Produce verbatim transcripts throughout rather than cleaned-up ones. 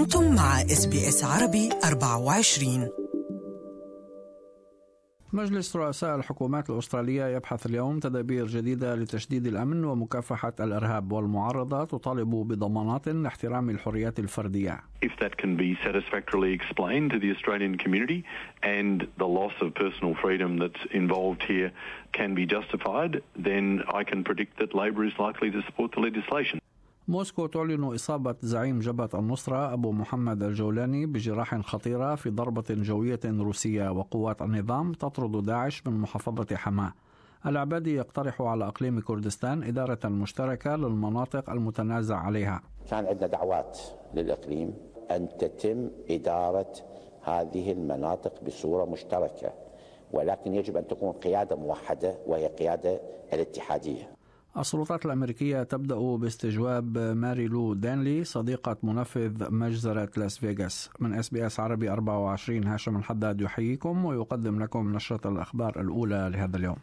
أنتم مع إس بي إس عربي أربعة وعشرين. مجلس رؤساء الحكومات الأسترالية يبحث اليوم تدابير جديدة لتشديد الأمن ومكافحة الإرهاب، والمعارضة تطالب بضمانات لاحترام الحريات الفردية. If that can be satisfactorily explained to the Australian community and the loss of personal freedom that's involved here can be justified, then I can predict that Labor is likely to support the legislation. موسكو تعلن إصابة زعيم جبهة النصرة أبو محمد الجولاني بجراح خطيرة في ضربة جوية روسية، وقوات النظام تطرد داعش من محافظة حماة. العبادي يقترح على أقليم كردستان إدارة مشتركة للمناطق المتنازع عليها. كان عندنا دعوات للإقليم أن تتم إدارة هذه المناطق بصورة مشتركة، ولكن يجب أن تكون قيادة موحدة وهي قيادة الاتحادية. السلطات الأمريكية تبدأ باستجواب ماري لو دانلي صديقة منفذ مجزرة لاس فيغاس. من إس بي إس عربي أربعة وعشرين هاشم الحداد يحييكم ويقدم لكم نشرة الأخبار الأولى لهذا اليوم.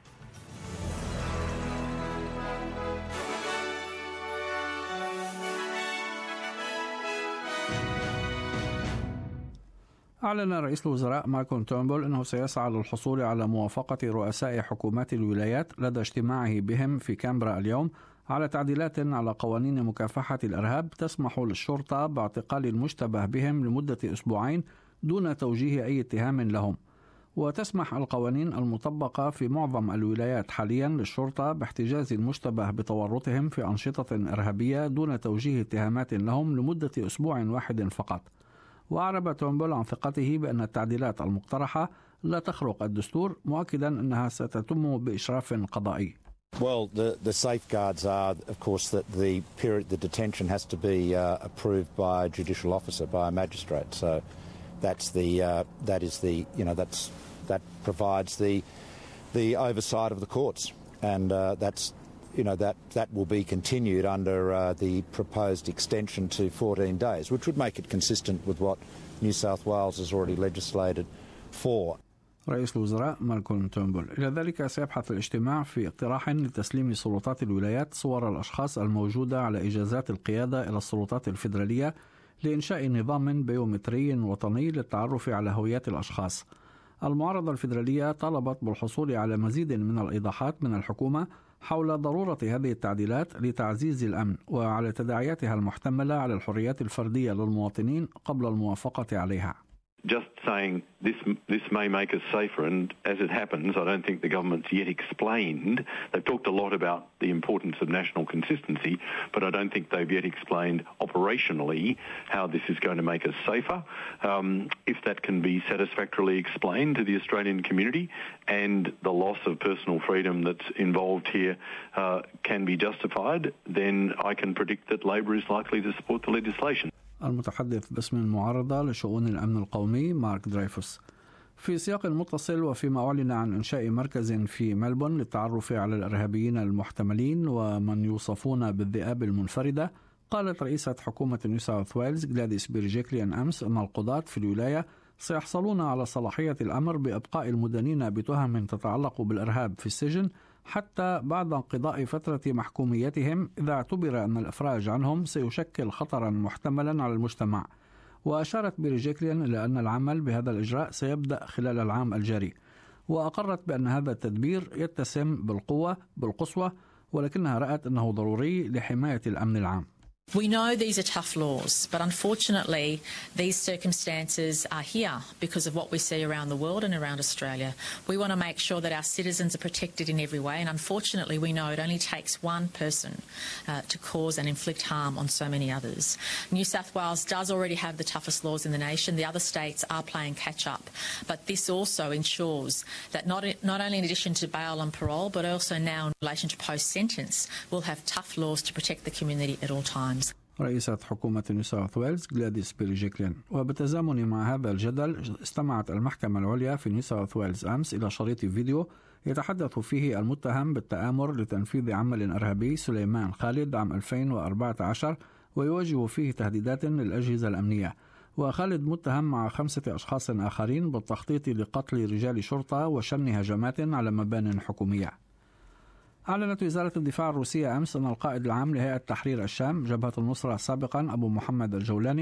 أعلن رئيس الوزراء مالكوم تورنبول أنه سيسعى للحصول على موافقة رؤساء حكومات الولايات لدى اجتماعه بهم في كامبرا اليوم على تعديلات على قوانين مكافحة الإرهاب تسمح للشرطة باعتقال المشتبه بهم لمدة أسبوعين دون توجيه أي اتهام لهم. وتسمح القوانين المطبقة في معظم الولايات حاليا للشرطة باحتجاز المشتبه بتورطهم في أنشطة إرهابية دون توجيه اتهامات لهم لمدة أسبوع واحد فقط. وأعرب تورنبول عن ثقته بأن التعديلات المقترحة لا تخرق الدستور، مؤكدا أنها ستتم بإشراف قضائي. Well, the, the safeguards are, of course, that the period, the detention has to be uh, approved by a judicial officer, by a magistrate. So that's the uh, that is the you know that's that provides the the oversight of the courts, and uh, that's. You know, that, that will be continued under uh, the proposed extension to fourteen days, which would make it consistent with what New South Wales has already legislated for. رئيس الوزراء مالكوم تورنبول. إلى ذلك سيبحث الاجتماع في اقتراح لتسليم سلطات الولايات صور الأشخاص الموجودة على إجازات القيادة إلى السلطات الفيدرالية لإنشاء نظام بيومتري وطني للتعرف على هويات الأشخاص. المعارضة الفيدرالية طلبت بالحصول على مزيد من الإيضاحات من الحكومة حول ضرورة هذه التعديلات لتعزيز الأمن وعلى تداعياتها المحتملة على الحريات الفردية للمواطنين قبل الموافقة عليها. Just saying this this may make us safer, and as it happens, I don't think the government's yet explained. They've talked a lot about the importance of national consistency, but I don't think they've yet explained operationally how this is going to make us safer. Um, if that can be satisfactorily explained to the Australian community and the loss of personal freedom that's involved here uh, can be justified, then I can predict that Labor is likely to support the legislation. المتحدث باسم المعارضة لشؤون الأمن القومي مارك درايفوس. في سياق متصل، وفيما أعلن عن إنشاء مركز في ملبون للتعرف على الإرهابيين المحتملين ومن يوصفون بالذئاب المنفردة، قالت رئيسة حكومة نيو ساوث ويلز غلاديس بيرجيكليان أمس أن القضاة في الولاية سيحصلون على صلاحية الأمر بإبقاء المدانين بتهم تتعلق بالإرهاب في السجن حتى بعد انقضاء فترة محكوميتهم إذا اعتبر أن الإفراج عنهم سيشكل خطرا محتملا على المجتمع. وأشارت بيرجيكليان إلى أن العمل بهذا الإجراء سيبدأ خلال العام الجاري، وأقرت بأن هذا التدبير يتسم بالقوة بالقسوة، ولكنها رأت أنه ضروري لحماية الأمن العام. We know these are tough laws, but unfortunately these circumstances are here because of what we see around the world and around Australia. We want to make sure that our citizens are protected in every way, and unfortunately we know it only takes one person uh, to cause and inflict harm on so many others. New South Wales does already have the toughest laws in the nation. The other states are playing catch up, but this also ensures that not, not only in addition to bail and parole, but also now in relation to post-sentence, we'll have tough laws to protect the community at all times. رئيسة حكومة نيو ساوث ويلز غلاديس بيرجيكليان. وبالتزامن مع هذا الجدل، استمعت المحكمة العليا في نيو ساوث ويلز أمس إلى شريط فيديو يتحدث فيه المتهم بالتآمر لتنفيذ عمل إرهابي سليمان خالد عام ألفين وأربعة عشر، ويواجه فيه تهديدات للأجهزة الأمنية. وخالد متهم مع خمسة أشخاص آخرين بالتخطيط لقتل رجال شرطة وشن هجمات على مبان حكومية. أعلنت وزارة الدفاع الروسية أمس أن القائد العام لهيئة تحرير الشام جبهة النصرة سابقا أبو محمد الجولاني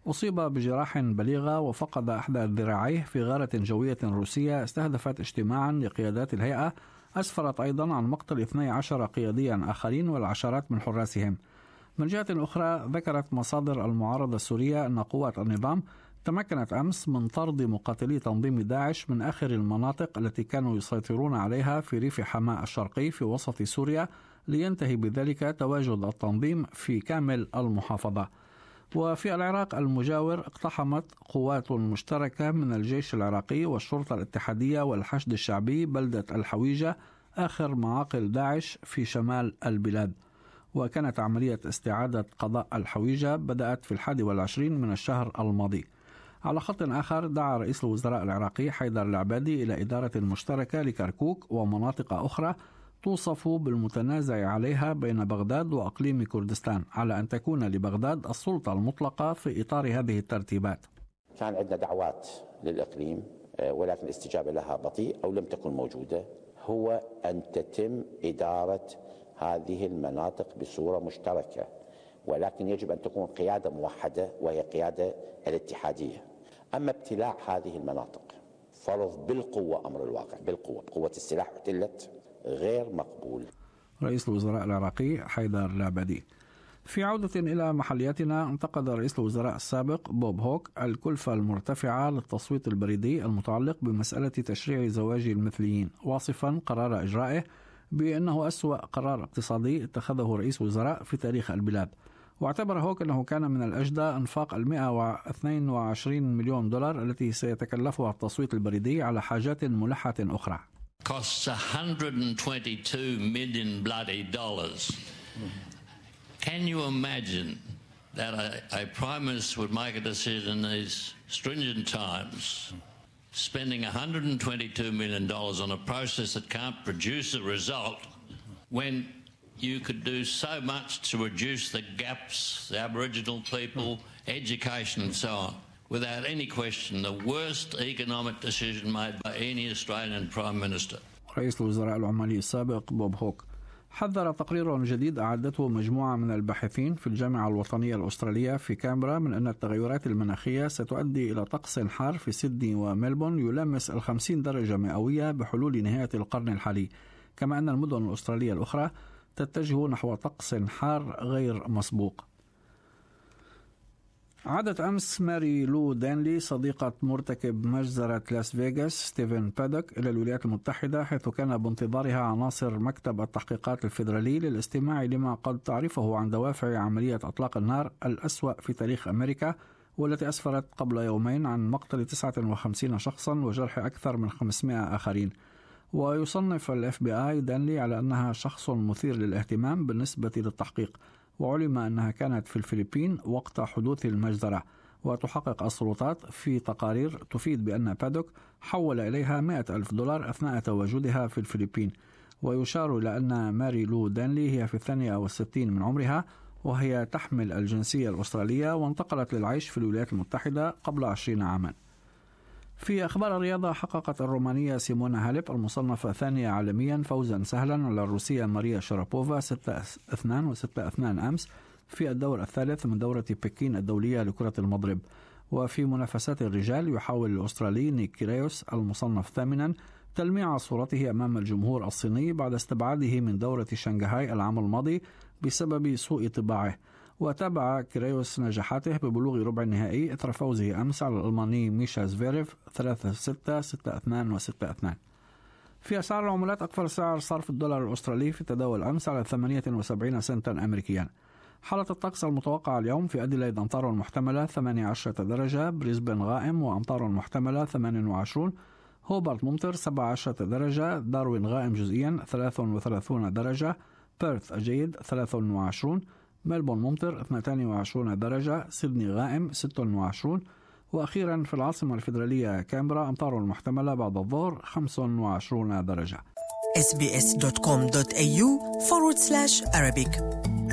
أصيب بجراح بليغة وفقد أحد ذراعيه في غارة جوية روسية استهدفت اجتماعا لقيادات الهيئة، أسفرت أيضا عن مقتل اثني عشر قياديا آخرين والعشرات من حراسهم. من جهة أخرى ذكرت مصادر المعارضة السورية أن قوات النظام تمكنت أمس من طرد مقاتلي تنظيم داعش من آخر المناطق التي كانوا يسيطرون عليها في ريف حماة الشرقي في وسط سوريا، لينتهي بذلك تواجد التنظيم في كامل المحافظة. وفي العراق المجاور اقتحمت قوات مشتركة من الجيش العراقي والشرطة الاتحادية والحشد الشعبي بلدة الحويجة، آخر معاقل داعش في شمال البلاد. وكانت عملية استعادة قضاء الحويجة بدأت في الحادي والعشرين من الشهر الماضي. على خط آخر دعا رئيس الوزراء العراقي حيدر العبادي إلى إدارة مشتركة لكركوك ومناطق أخرى توصف بالمتنازع عليها بين بغداد وأقليم كردستان، على أن تكون لبغداد السلطة المطلقة في إطار هذه الترتيبات. كان عندنا دعوات للإقليم ولكن الاستجابة لها بطيء أو لم تكن موجودة، هو أن تتم إدارة هذه المناطق بصورة مشتركة، ولكن يجب أن تكون قيادة موحدة وهي قيادة الاتحادية. أما ابتلاع هذه المناطق فرض بالقوة أمر الواقع بالقوة قوة السلاح احتلت غير مقبول. رئيس الوزراء العراقي حيدر العبادي. في عودة إلى محلياتنا، انتقد رئيس الوزراء السابق بوب هوك الكلفة المرتفعة للتصويت البريدي المتعلق بمسألة تشريع زواج المثليين، واصفا قرار إجرائه بأنه أسوأ قرار اقتصادي اتخذه رئيس وزراء في تاريخ البلاد. واعتبر هوك أنه كان من الأجدى إنفاق المئة واثنين وعشرين مليون دولار التي سيتكلفها التصويت البريدي على حاجات ملحة أخرى. Costs one hundred twenty-two million bloody dollars. Can you imagine that a, a Prime Minister would make a decision in these stringent times, spending one hundred twenty-two million dollars on a process that can't produce a result, when you could do so much to reduce the gaps, the Aboriginal people, education and so on? Without any question, the worst economic decision made by any Australian Prime Minister. رئيس الوزراء العمالي السابق بوب هوك. حذر تقرير جديد أعدته مجموعة من الباحثين في الجامعة الوطنية الأسترالية في كامبرا من أن التغيرات المناخية ستؤدي إلى طقس حار في سيدني وملبون يلامس الخمسين درجة مئوية بحلول نهاية القرن الحالي، كما أن المدن الأسترالية الأخرى تتجه نحو طقس حار غير مسبوق. عادت أمس ماري لو دانلي صديقة مرتكب مجزرة لاس فيغاس ستيفن بادوك إلى الولايات المتحدة، حيث كان بانتظارها عناصر مكتب التحقيقات الفيدرالي للاستماع لما قد تعرفه عن دوافع عملية إطلاق النار الأسوأ في تاريخ أمريكا، والتي أسفرت قبل يومين عن مقتل تسعة وخمسين شخصا وجرح أكثر من خمسمائة آخرين. ويصنف الاف بي اي دانلي على أنها شخص مثير للاهتمام بالنسبة للتحقيق، وعلم أنها كانت في الفلبين وقت حدوث المجزرة. وتحقق السلطات في تقارير تفيد بأن بادوك حول إليها مئة ألف دولار أثناء تواجدها في الفلبين. ويشار إلى أن ماري لو دانلي هي في الثانية والستين من عمرها، وهي تحمل الجنسية الأسترالية وانتقلت للعيش في الولايات المتحدة قبل عشرين عاما. في أخبار الرياضة، حققت الرومانية سيمونا هاليب المصنفة ثانية عالميا فوزا سهلا على الروسية ماريا شارابوفا ستة اثنين وستة اثنين أمس في الدور الثالث من دورة بكين الدولية لكرة المضرب. وفي منافسات الرجال يحاول الأسترالي نيك كيريوس المصنف ثامنا تلميع صورته أمام الجمهور الصيني بعد استبعاده من دورة شنغهاي العام الماضي بسبب سوء طباعه. وتابع كيريوس نجاحاته ببلوغ ربع النهائي إثر فوزه أمس على الألماني ميشا زفيريف ثلاثة ستة ستة اثنين وستة اثنين. في أسعار العملات، أكثر سعر صرف الدولار الأسترالي في تداول أمس على ثمانية وسبعين سنتا أمريكيا. حالة الطقس المتوقعة اليوم: في أديلايد أمطار محتملة ثمانية عشر درجة، بريسبن غائم وأمطار محتملة ثمانية وعشرين، هوبارت ممطر سبعة عشر درجة، داروين غائم جزئيا ثلاثة وثلاثين درجة، بيرث جيد ثلاثة وعشرين، ملبون ممطر اثنتين وعشرين درجة، سيدني غائم ستة وعشرين، وأخيرا في العاصمة الفيدرالية كامبرا أمطار محتملة بعد الظهر خمسة وعشرين درجة. إس بي إس دوت كوم دوت إيه يو forward slash Arabic